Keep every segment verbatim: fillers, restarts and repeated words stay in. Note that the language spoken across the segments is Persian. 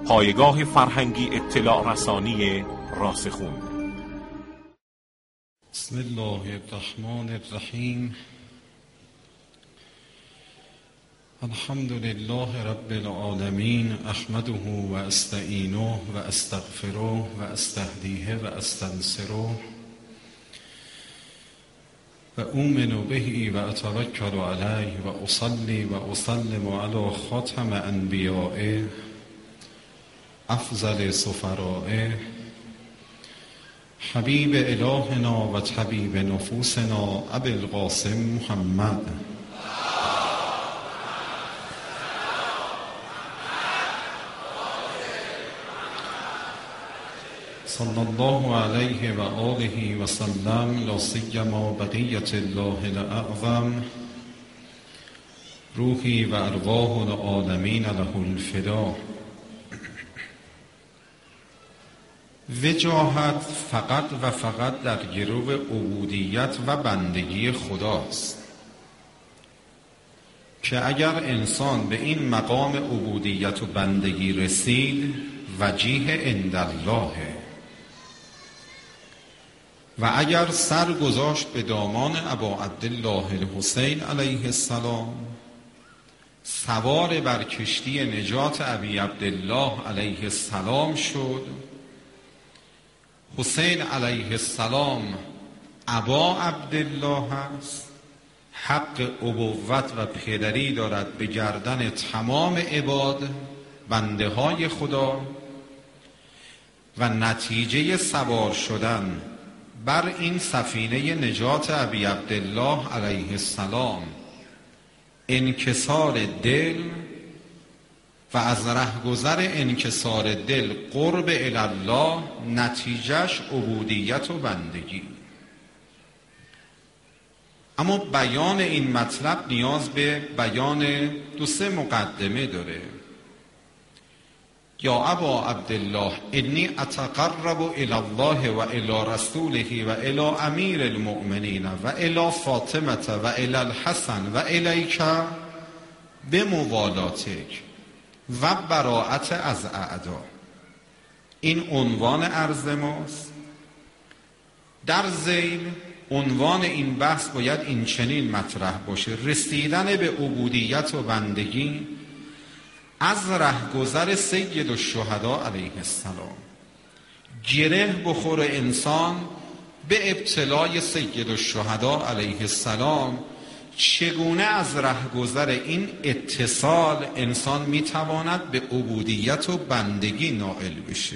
پایگاه فرهنگی اطلاع رسانی راسخون. بسم الله الرحمن الرحیم. الحمد لله رب العالمین، احمده و استعینه و استغفره و استهدیه و استنصره و اؤمن به و اتوکل علیه و اصلی و اسلم علی خاتم انبیائه افضل سفرائه حبیب الهنا و طبیب نفوسنا ابی القاسم محمد صلی الله علیه و آله و سلم، لا سیما بقیة الله الاعظم روحی و ارواح العالمین له الفدا. وجاهت فقط و فقط در گرو عبودیت و بندگی خداست که اگر انسان به این مقام عبودیت و بندگی رسید وجیه عند الله، و اگر سر گذاشت به دامان ابا عبدالله الحسین علیه السلام، سوار بر کشتی نجات ابی عبدالله علیه السلام شد. حسین علیه السلام ابا عبدالله است، حق ابوت و پدری دارد به گردن تمام عباد بنده های خدا، و نتیجه سوار شدن بر این سفینه نجات ابی عبدالله علیه السلام انکسار دل، و از رهگذر انکسار دل قرب الله، نتیجهش عبودیت و بندگی. اما بیان این مطلب نیاز به بیان دو سه مقدمه داره. یا ابا عبدالله انی اتقرب الی الله و الی رسوله و الی امیر المؤمنین و الی فاطمه و الی الحسن و الیک بموالاتک و براءت از اعدا. این عنوان عرض ماست. در ذیل عنوان این بحث باید این چنین مطرح باشه: رسیدن به عبودیت و بندگی از رهگذر سید الشهدا علیه السلام. گره بخور انسان به ابتلای سید الشهدا علیه السلام، چگونه از رهگذر این اتصال انسان میتواند به عبودیت و بندگی نائل بشه.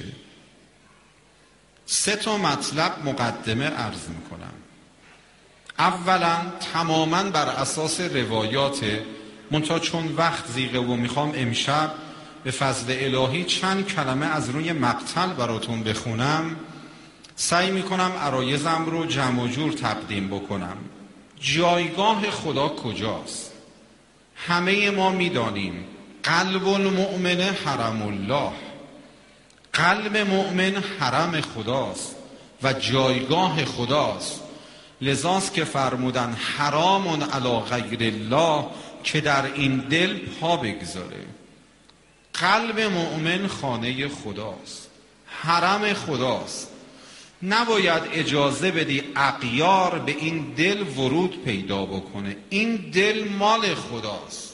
سه تا مطلب مقدمه عرض میکنم. اولا تماما بر اساس روایات، منتها چون وقت زیغه و میخوام امشب به فضل الهی چند کلمه از روی مقتل براتون بخونم، سعی میکنم عرایزم رو جمع و جور تقدیم بکنم. جایگاه خدا کجاست؟ همه ما میدانیم قلب المؤمن حرم الله، قلب مؤمن حرم خداست و جایگاه خداست. لذاست که فرمودن حرام علی غیر الله، که در این دل پا بگذاره. قلب مؤمن خانه خداست، حرم خداست. نباید اجازه بدی اغیار به این دل ورود پیدا بکنه. این دل مال خداست.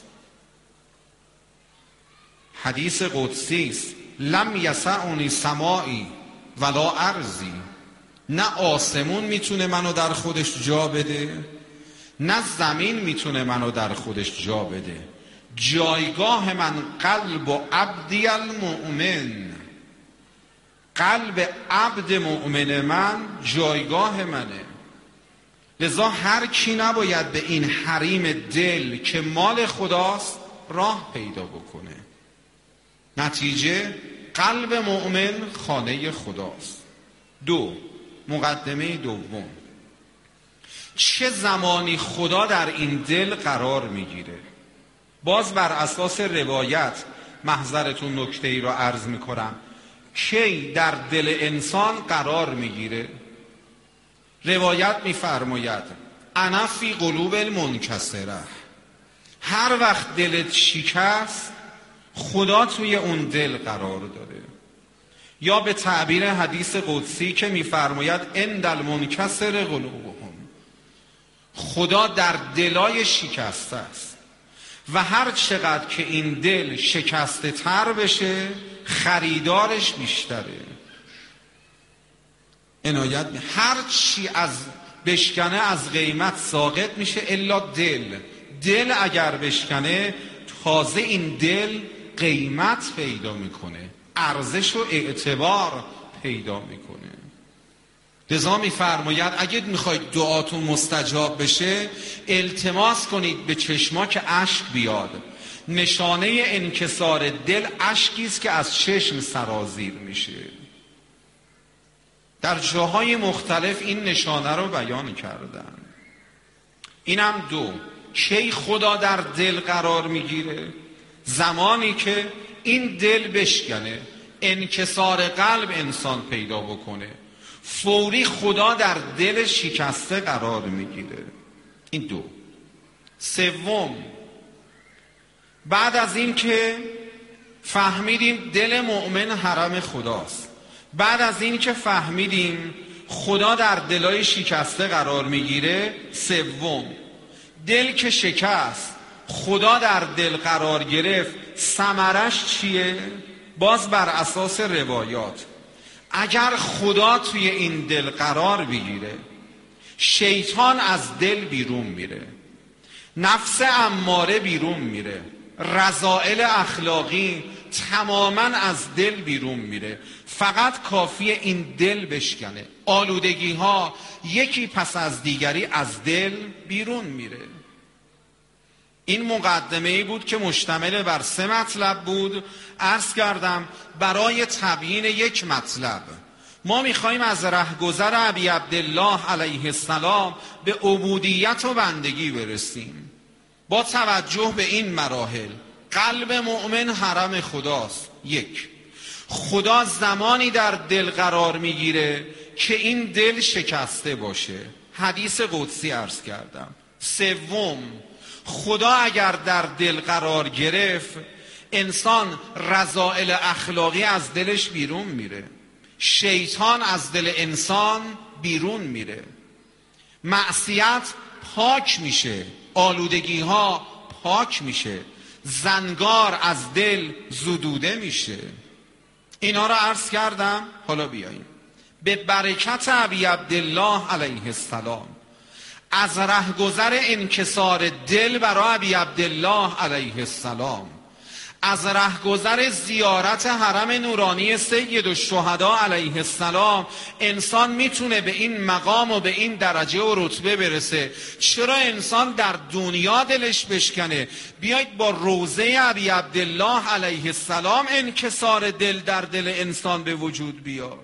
حدیث قدسی است: لم یسعنی سماعی ولا ارضی. نه آسمون میتونه منو در خودش جا بده، نه زمین میتونه منو در خودش جا بده. جایگاه من قلب و عبدی المؤمن، قلب عبد مؤمن من جایگاه منه. لذا هر کی نباید به این حریم دل که مال خداست راه پیدا بکنه. نتیجه قلب مؤمن خانه خداست. دو، مقدمه دوم، چه زمانی خدا در این دل قرار میگیره؟ باز بر اساس روایت محضرتون نکته ای رو عرض میکنم. کی در دل انسان قرار میگیره؟ روایت میفرماید انا فی قلوب المنکسره. هر وقت دلت شکست خدا توی اون دل قرار داره. یا به تعبیر حدیث قدسی که میفرماید اند المنکسر قلوبهم، خدا در دلای شکسته است و هر چقدر که این دل شکسته تر بشه خریدارش بیشتره. عنایت می هر چی از بشکنه از قیمت ساقط میشه الا دل. دل اگر بشکنه تازه این دل قیمت پیدا میکنه، ارزش و اعتبار پیدا میکنه. لذا میفرماید اگه میخواید دعاتون مستجاب بشه التماس کنید به چشما که اشک بیاد. نشانه انکسار دل اشکی است که از چشم سرازیر میشه. در جاهای مختلف این نشانه رو بیان کردن. اینم دو، کی خدا در دل قرار میگیره؟ زمانی که این دل بشکنه، انکسار قلب انسان پیدا بکنه، فوری خدا در دل شکسته قرار میگیره. این دو. سوم، بعد از این که فهمیدیم دل مؤمن حرم خداست، بعد از این که فهمیدیم خدا در دلای شکسته قرار میگیره، سوم، دل که شکست خدا در دل قرار گرفت، ثمرش چیه؟ باز بر اساس روایات اگر خدا توی این دل قرار بگیره شیطان از دل بیرون میره، نفس اماره بیرون میره، رذائل اخلاقی تماما از دل بیرون میره. فقط کافیه این دل بشکنه، آلودگی ها یکی پس از دیگری از دل بیرون میره. این مقدمه ای بود که مشتمل بر سه مطلب بود. عرض کردم برای تبیین یک مطلب ما میخوایم از رهگذر ابی عبدالله علیه السلام به عبودیت و بندگی برسیم. با توجه به این مراحل قلب مؤمن حرم خداست. یک، خدا زمانی در دل قرار میگیره که این دل شکسته باشه، حدیث قدسی عرض کردم. سوم، خدا اگر در دل قرار گرفت انسان رذائل اخلاقی از دلش بیرون میره، شیطان از دل انسان بیرون میره، معصیت پاک میشه، آلودگی ها پاک میشه، زنگار از دل زدوده میشه. اینا رو عرض کردم. حالا بیاییم به برکت ابی عبدالله علیه السلام از رهگذر انکسار دل برای ابی عبدالله علیه السلام، از رهگذر زیارت حرم نورانی سید الشهدا علیه السلام انسان میتونه به این مقام و به این درجه و رتبه برسه. چرا انسان در دنیا دلش بشکنه؟ بیایید با روضه ابی عبدالله علیه السلام انکسار دل در دل انسان به وجود بیاد.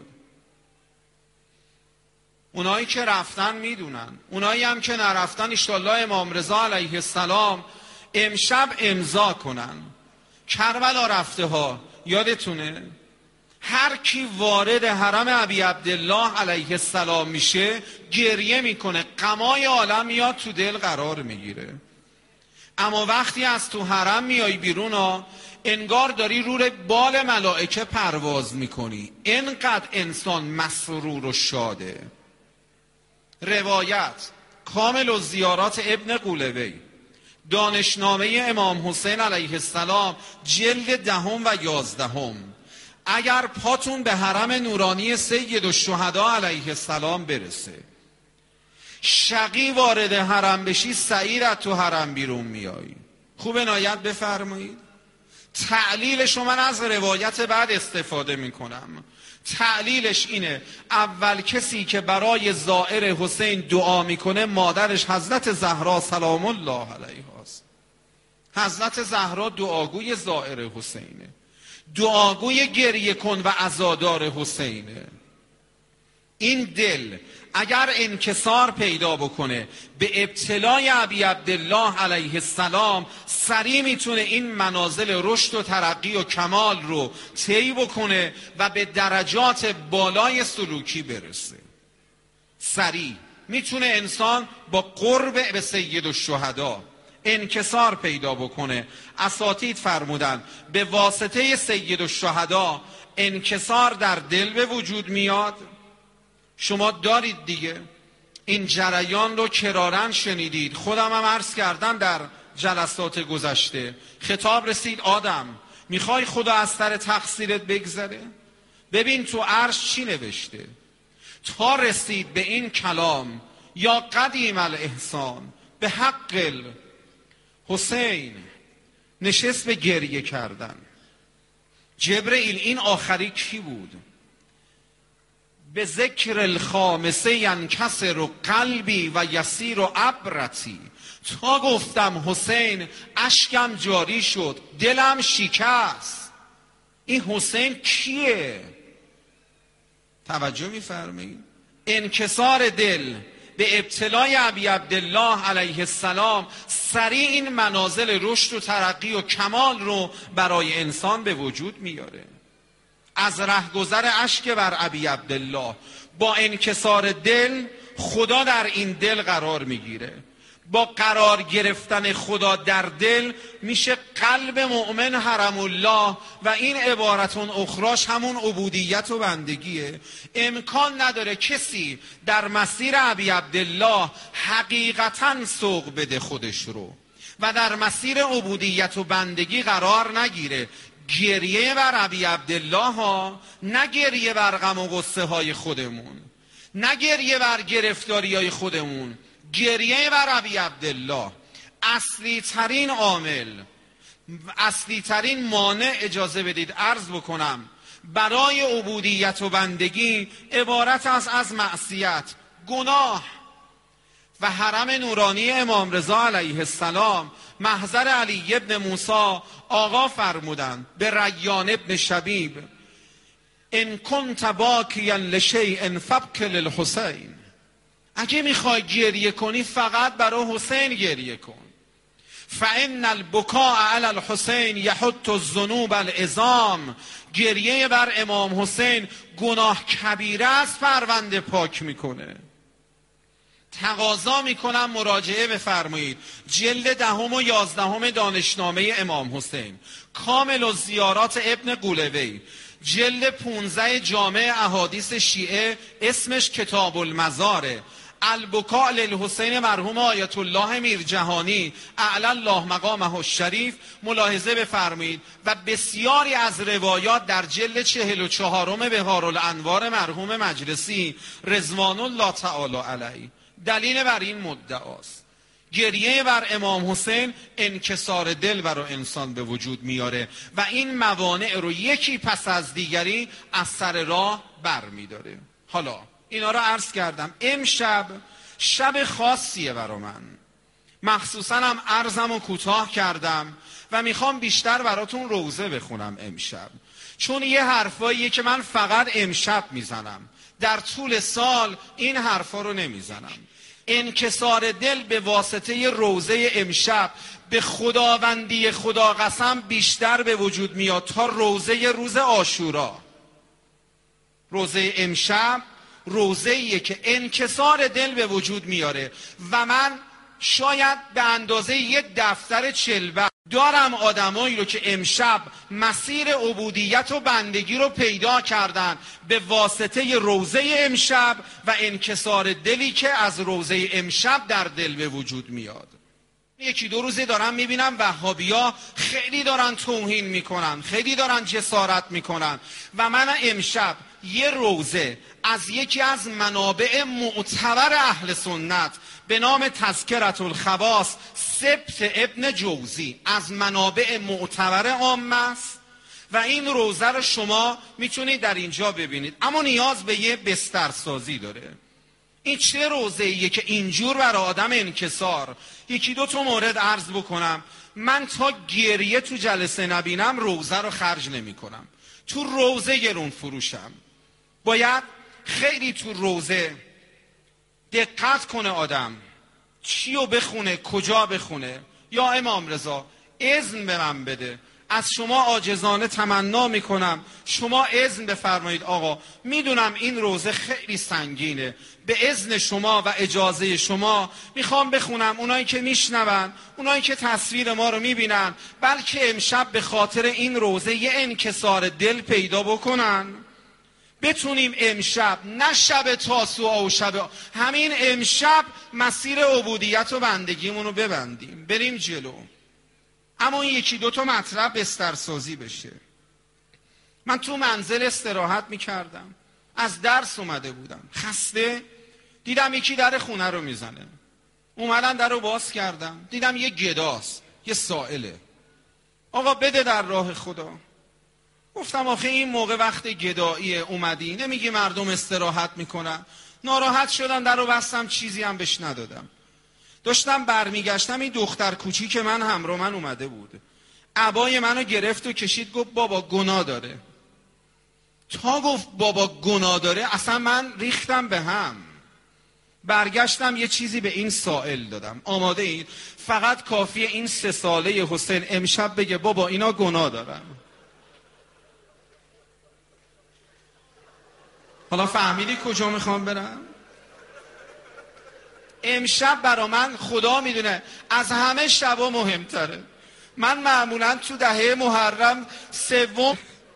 اونایی که رفتن میدونن، اونایی هم که نرفتن انشالله امام رضا علیه السلام امشب امضا کنن. کربلا رفته ها یادتونه؟ هر کی وارد حرم ابی عبدالله علیه السلام میشه گریه میکنه، غمای عالم میاد تو دل قرار میگیره. اما وقتی از تو حرم میای بیرون ها انگار داری روی بال ملائکه پرواز میکنی، اینقدر انسان مسرور و شاده. روایت کامل الزیارات ابن قولوی، دانشنامه امام حسین علیه السلام، جلد دهم و یازدهم. اگر پاتون به حرم نورانی سید الشهدا علیه السلام برسه، شقی وارد حرم بشی، سعید از تو حرم بیرون میایی. خوب عنایت بفرمایید. تعلیلش رو من از روایت بعد استفاده میکنم. تعلیلش اینه، اول کسی که برای زائر حسین دعا میکنه مادرش حضرت زهرا سلام الله علیها است. حضرت زهرا دعاگوی زائر حسینه، دعاگوی گریه کن و عزادار حسینه. این دل اگر انکسار پیدا بکنه به ابتلای ابی عبدالله علیه السلام، سریع میتونه این منازل رشد و ترقی و کمال رو طی بکنه و به درجات بالای سلوکی برسه. سریع میتونه انسان با قرب به سید الشهدا، انکسار پیدا بکنه. اساتید فرمودن به واسطه سید الشهدا انکسار در دل به وجود میاد. شما دارید دیگه، این جریان رو کرارن شنیدید. خودم هم عرض کردم در جلسات گذشته. خطاب رسید آدم میخوای خدا از سر تقصیرت بگذره؟ ببین تو عرش چی نوشته. تا رسید به این کلام یا قدیم الاحسان به حق حسین، نشست به گریه کردن. جبرئیل این آخری کی بود؟ به ذکر الخامسه ینکسر و قلبی و یسیر و عبرتی. تا گفتم حسین اشکم جاری شد، دلم شکست. این حسین کیه؟ توجه میفرمایید؟ انکسار دل به ابتلای ابی عبدالله علیه السلام سریع این منازل رشد و ترقی و کمال رو برای انسان به وجود میاره. از رهگذر اشک بر ابی عبدالله با انکسار دل خدا در این دل قرار میگیره. با قرار گرفتن خدا در دل میشه قلب مؤمن حرم الله و این عبارتون اخراش همون عبودیت و بندگیه. امکان نداره کسی در مسیر ابی عبدالله حقیقتاً سوق بده خودش رو و در مسیر عبودیت و بندگی قرار نگیره. گریه بر ابی عبدالله ها، نه گریه بر غم و غصه های خودمون، نه گریه بر گرفتاری های خودمون، گریه بر ابی عبدالله. اصلی ترین عامل، اصلی ترین مانع، اجازه بدید عرض بکنم، برای عبودیت و بندگی عبارت است از معصیت، گناه. و حرم نورانی امام رضا علیه السلام محضر علی ابن موسی آقا فرمودند به ریان ابن شبیب ان کنت باکیا لشیء فابک للحسین. اگه میخوای گریه کنی فقط برای حسین گریه کن. فان البکاء علی الحسین یحط الذنوب العظام. گریه بر امام حسین گناه کبیره از پرونده پاک میکنه. تقاضا میکنم مراجعه بفرمایید جلد دهم و یازدهم دانشنامه امام حسین، کامل الزیارات ابن قولوی، جلد پونزده جامع احادیث شیعه، اسمش کتاب المزاره، البکاء للحسین مرحوم آیت الله میرجهانی اعلی الله مقامه الشریف، ملاحظه بفرمایید. و بسیاری از روایات در جلد چهل و چهارم بهارالانوار مرحوم مجلسی رضوان الله تعالی علیه. دلیل بر این مدعاست. گریه بر امام حسین انکسار دل برای انسان به وجود میاره و این موانع رو یکی پس از دیگری از سر راه بر میداره. حالا اینا رو عرض کردم. امشب شب خاصیه برای من، مخصوصا هم عرضم رو کوتاه کردم و میخوام بیشتر براتون روزه بخونم امشب، چون یه حرفاییه که من فقط امشب میزنم، در طول سال این حرفا رو نمیزنم. انکسار دل به واسطه روزه امشب به خداوندی خدا قسم بیشتر به وجود میاد تا روزه روز عاشورا. روزه امشب روزه‌ایه که انکسار دل به وجود میاره و من شاید به اندازه یک دفتر چلبه دارم آدمایی رو که امشب مسیر عبودیت و بندگی رو پیدا کردن به واسطه روزه امشب و انکسار دلی که از روزه امشب در دل به وجود میاد. یکی دو روزه دارم میبینم وهابیا خیلی دارن توهین میکنن، خیلی دارن جسارت میکنن و من امشب یه روزه از یکی از منابع معتبر اهل سنت به نام تذکرة الخواص سبت ابن جوزی از منابع معتبر عامه است و این روزه رو شما میتونید در اینجا ببینید، اما نیاز به یه بسترسازی داره. این چه روزه‌ایه که اینجور برای آدم انکسار؟ یکی دو تا مورد عرض بکنم. من تا گریه تو جلسه نبینم روزه رو خرج نمی کنم. تو روزه گرون فروشم. باید خیلی تو روزه دقت کنه آدم چی رو بخونه، کجا بخونه. یا امام رضا اذن به من بده از شما عاجزانه تمنا میکنم شما اذن بفرمایید آقا، میدونم این روزه خیلی سنگینه، به اذن شما و اجازه شما میخوام بخونم، اونایی که میشنون، اونایی که تصویر ما رو میبینن، بلکه امشب به خاطر این روزه یه انکسار دل پیدا بکنن، بتونیم امشب، نه شب تاسوعا و شب، همین امشب مسیر عبودیت و بندگیمون رو ببندیم، بریم جلو. اما این یکی دوتا مطلب بسترسازی بشه. من تو منزل استراحت میکردم، از درس اومده بودم خسته، دیدم یکی در خونه رو میزنه، اومدم در رو باز کردم، دیدم یه گداست، یه سائله. آقا بده در راه خدا. گفتم آخه این موقع وقت گداییه اومدی، نمیگی مردم استراحت میکنن؟ ناراحت شدم، در رو بستم، چیزی هم بهش ندادم. داشتم برمیگشتم، این دختر کوچیک من همراه من اومده بود، عبای منو گرفت و کشید، گفت بابا گناه داره. تا گفت بابا گناه داره اصلا من ریختم به هم. برگشتم یه چیزی به این سائل دادم، آماده این فقط کافیه این سه ساله حسین امشب بگه بابا اینا گناه دارن. حالا فهمیدی کجا میخوام برم؟ امشب برا من خدا میدونه از همه شبا مهمتره. من معمولا تو دهه محرم سوم،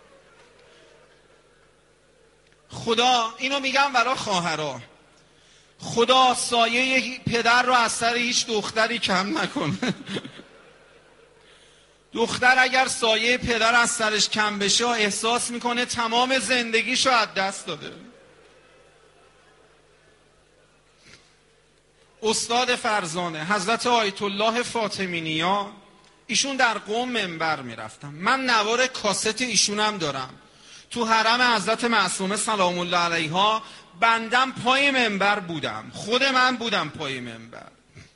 خدا اینو میگم برا خواهرها، خدا سایه پدر رو از سر هیچ دختری کم نکنه. دختر اگر سایه پدر از سرش کم بشه احساس میکنه تمام زندگیشو از دست داده. استاد فرزانه حضرت آیت الله فاطمی نیا، ایشون در قم منبر میرفتم، من نوار کاست ایشونم دارم، تو حرم حضرت معصومه سلام الله علیها بندم پای منبر بودم، خود من بودم پای منبر.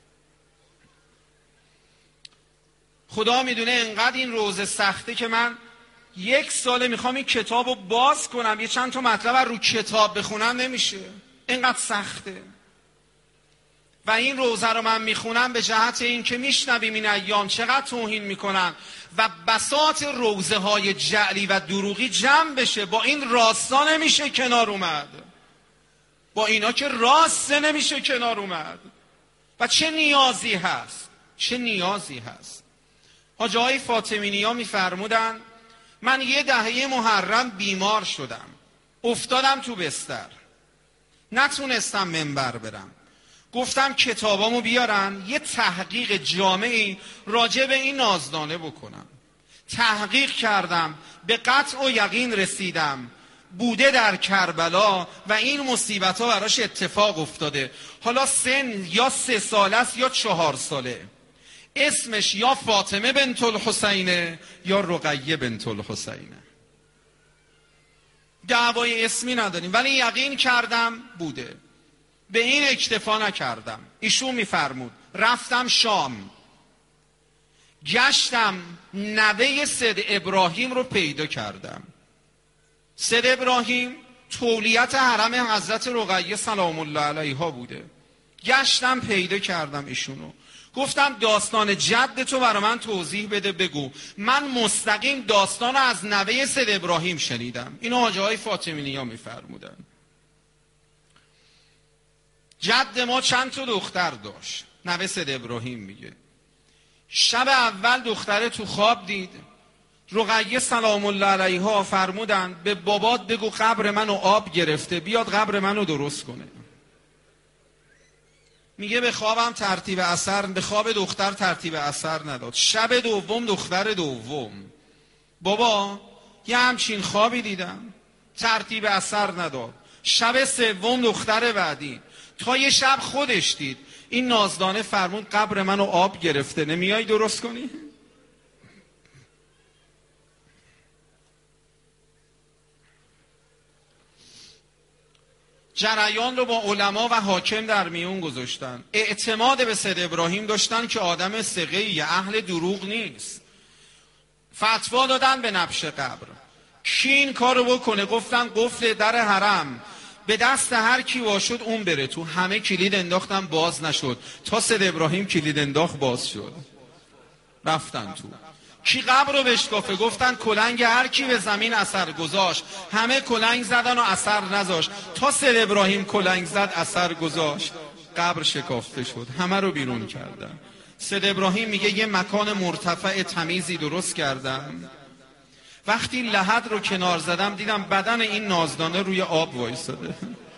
خدا میدونه انقدر این روزه سخته که من یک ساله میخوام این کتاب رو باز کنم، یه چند تا مطلب رو کتاب بخونم نمیشه، انقدر سخته. و این روزه رو من میخونم به جهت این که میشنویم این ایام چقدر توهین میکنن و بساط روزه های جعلی و دروغی جمع بشه. با این راستا نمیشه کنار اومد، با اینا که راسته نمیشه کنار اومد. و چه نیازی هست، چه نیازی هست. حاجی های فاطمی نیا میفرمودن من یه دهه محرم بیمار شدم، افتادم تو بستر، نتونستم منبر برم، گفتم کتابامو بیارن یه تحقیق جامعی راجع به این نازدانه بکنم. تحقیق کردم، به قطع و یقین رسیدم بوده در کربلا و این مصیبت ها براش اتفاق افتاده. حالا سن یا سه ساله است یا چهار ساله، اسمش یا فاطمه بنت الحسینه یا رقیه بنت الحسینه، دعوای اسمی نداریم، ولی یقین کردم بوده. به این اکتفا نکردم، ایشون میفرمود رفتم شام، گشتم نوه سید ابراهیم رو پیدا کردم. سید ابراهیم تولیت حرم حضرت رقیه سلام الله علیها بوده. گشتم پیدا کردم ایشونو، گفتم داستان جد تو برای من توضیح بده، بگو. من مستقیم داستان از نوه سید ابراهیم شنیدم. اینو حاجی های فاطمی نیا میفرمودن. جد ما چند تا دختر داشت، نوه سید ابراهیم میگه شب اول دختره تو خواب دید، رقیه سلام الله علیها فرمودن به بابات بگو قبر منو آب گرفته بیاد قبر منو درست کنه. میگه به خوابم ترتیب اثر، به خواب دختر ترتیب اثر نداد. شب دوم دختر دوم، بابا یه همچین خوابی دیدم، ترتیب اثر نداد. شب سوم دختر بعدی، تا یه شب خودش دید این نازدانه فرمود قبر منو آب گرفته، نمیای درست کنی؟ جریان رو با علما و حاکم در میون گذاشتن، اعتماد به سید ابراهیم داشتن که آدم ثقه‌ای، اهل دروغ نیست. فتوا دادن به نبش قبر، کی این کارو بکنه؟ گفتن قفل در حرم به دست هر کی واشد اون بره تو. همه کلید انداختن باز نشد، تا سید ابراهیم کلید انداخت باز شد، رفتن تو. کی قبر رو بشکافه؟ گفتن کلنگ هر کی به زمین اثر گذاشت. همه کلنگ زدن و اثر نذاشت. تا سید ابراهیم کلنگ زد اثر گذاشت، قبر شکافته شد، همه رو بیرون کردن. سید ابراهیم میگه یه مکان مرتفع تمیزی درست کردم، وقتی لحد رو کنار زدم دیدم بدن این نازدانه روی آب وایساده.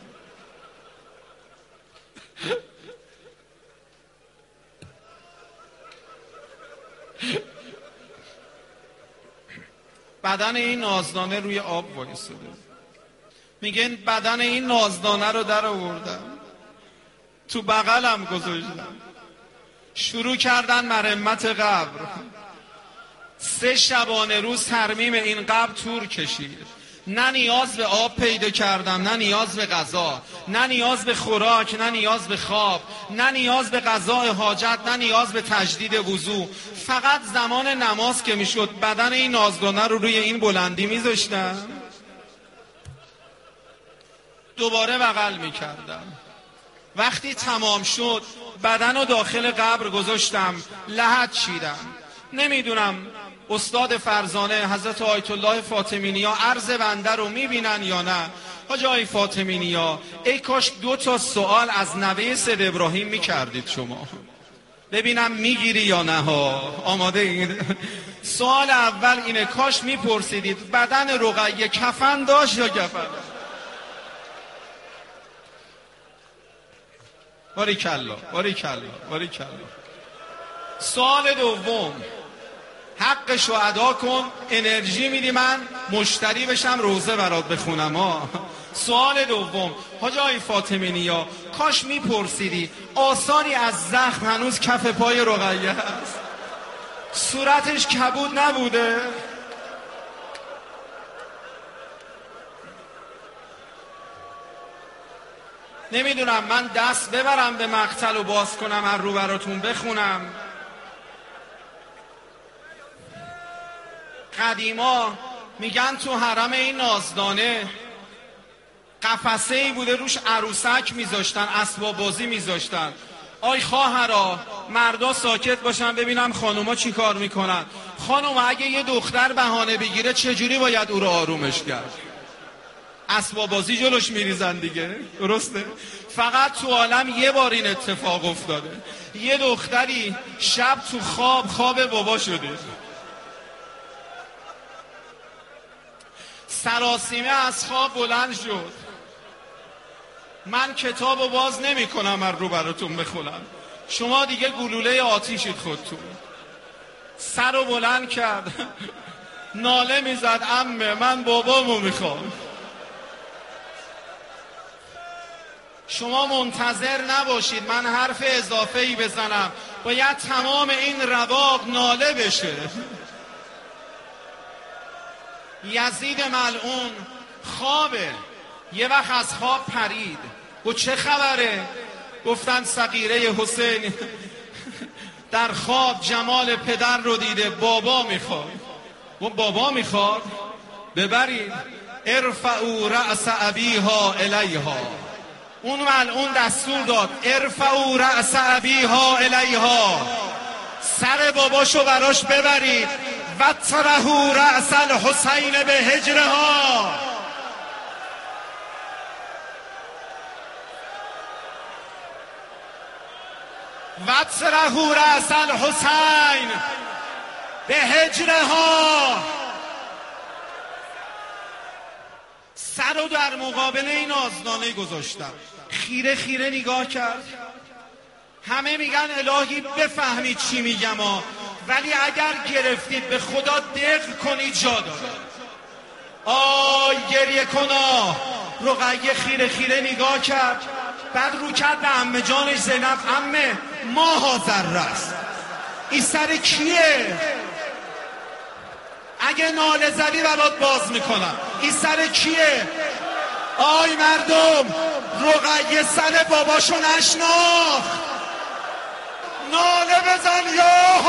بدن این نازدانه روی آب وایساده. میگه بدن این نازدانه رو در آوردم، تو بغلم گذاشتم، شروع کردن مرمت قبر. سه شبانه روز ترمیم این قبر طول کشید. نه نیاز به آب پیدا کردم، نه نیاز به غذا، نه نیاز به خوراک، نه نیاز به خواب، نه نیاز به قضاء حاجت، نه نیاز به تجدید وضو. فقط زمان نماز که میشد بدن این نازدانه رو روی این بلندی میذاشتم، دوباره بغل میکردم. وقتی تمام شد بدن رو داخل قبر گذاشتم، لحد چیدم. نمیدونم استاد فرزانه حضرت آیت الله فاطمی نیا عرض بنده رو میبینن یا نه. حاج آقای فاطمی نیا، ای کاش دو تا سوال از نوه سید ابراهیم میکردید شما، ببینم میگیری یا نه ها. آماده اید؟ سوال اول اینه، کاش میپرسیدید بدن رقیه کفن داشت یا کفن؟ باریکلا باریکلا باریکلا. سوال دوم، حقشو ادا کن، انرژی میدی من مشتری بشم روزه برات بخونم ها. سوال دوم، حاج آقای فاطمی نیا، کاش میپرسیدی آثاری از زخم هنوز کف پای رقیه است، صورتش کبود نبوده؟ نمیدونم من دست ببرم به مقتل و باز کنم هر رو براتون بخونم. قدیما میگن تو حرم این نازدانه قفسه ای بوده روش عروسک میذاشتن، اسباب بازی میذاشتن. آی خواهرا مردا ساکت باشن ببینم خانوما چی کار میکنن. خانوما اگه یه دختر بهانه بگیره چجوری باید او رو آرومش کرد؟ اسباب بازی جلوش میریزن دیگه، درسته؟ فقط تو عالم یه بار این اتفاق افتاده، یه دختری شب تو خواب خواب بابا شده، سراسیمه از خواب بلند شد. من کتابو باز نمی کنم من رو براتون بخونم، شما دیگه گلوله آتیشید خودتون. سر رو بلند کرد ناله میزد عمه من بابامو میخوام. شما منتظر نباشید من حرف اضافه ای بزنم، باید تمام این رواق ناله بشه. یزید ملعون خوابه، یه وقت از خواب پرید، گفت چه خبره؟ گفتن صغیره حسین در خواب جمال پدر رو دیده، بابا میخواد. گفت بابا میخواد؟ ببرید ارفعوا رأس ابیها الیها. اون ملعون دستور داد ارفعوا رأس ابیها الیها، سر باباشو براش ببرید. و طرحوا رأس الحسین به هجرها. و طرحوا رأس الحسین به هجرها. سر رو در مقابل این آزنانه گذاشتم، خیره خیره نگاه کرد. همه میگن الهی بفهمید چی میگم ها، ولی اگر گرفتید به خدا دق کنید جا داره. آی گریه کنا. رقیه خیره خیره نگاه کرد، بعد رو کرد به عمه جانش زینب، عمه ما حاضر است، این سر کیه؟ اگه ناله زدی برات باز میکنم، این سر کیه؟ آی مردم، رقیه سر باباشو نشناخت. ناله بزن یا